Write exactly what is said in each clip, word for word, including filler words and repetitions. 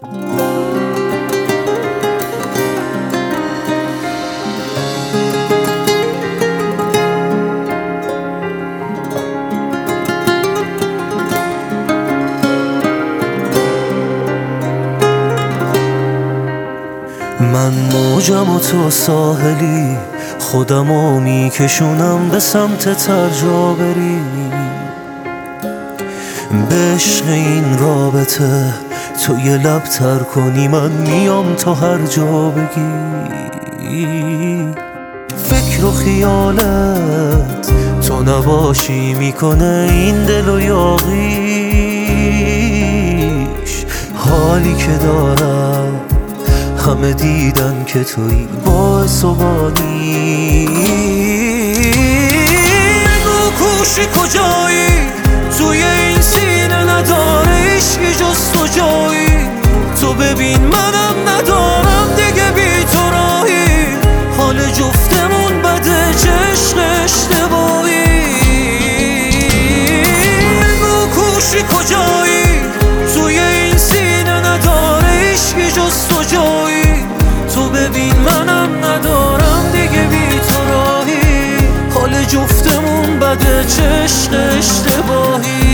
من موجم و تو ساحلی، خودمو میکشونم به سمت ترجا بری. به عشق این رابطه تو یه لب تر کنی، من میام تو هر جا بگی. فکر و خیالت تو نباشی میکنه این دل و یاغیش. حالی که دارم همه دیدن که توی باعث و بانی. بگو کوشی کجایی، توی این سینه نداره عشقی جز تو جایی. تو ببین منم ندارم دیگه بی تو راهی. حال جفتمون بده چه عشق اشتباهی. بگو کوشی کجایی، توی این سینه نداره عشقی جز تو جایی. تو ببین منم ندارم دیگه بی تو راهی. حال جفتمون بده چه عشق اشتباهی.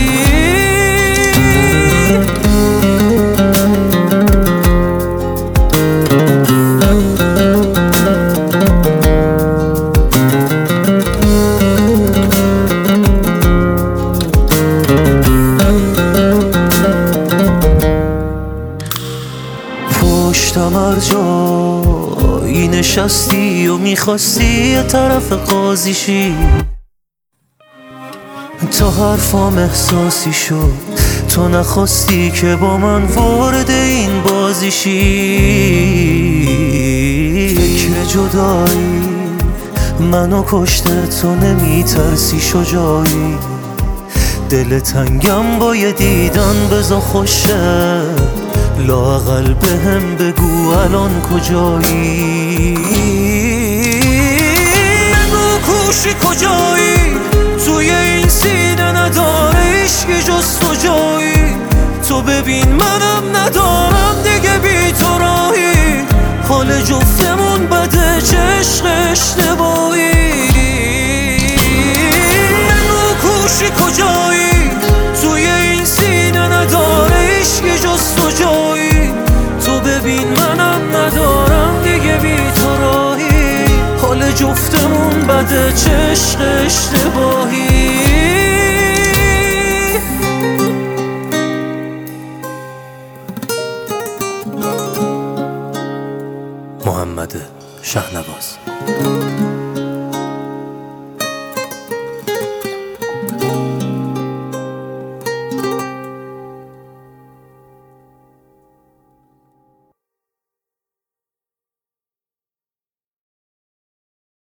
پشتم هر جایی نشستی و میخواستی یه طرف قاضیشی. تا حرفام احساسی شد، تو نخواستی که با من وارد این بازیشی. فکر جدایی منو کشته، تو نمیترسی شجاعی. دل تنگم با یه دیدن بزا خوشه، لااقل بهم بگو الان کجایی. بگو کوشی کجایی، توی این سینه نداره عشقی جز تو جایی. تو ببین منم ندارم دیگه بی تو راهی. حال جفتمون بده چه عشق اشتباهی. بگو کوشی کجایی، توی این سینه نداره عشقی جز تو جایی. تو ببین منم ندارم دیگه بی تو راهی. حال جفتمون بده چه عشق اشتباهی. محمد شهنواز.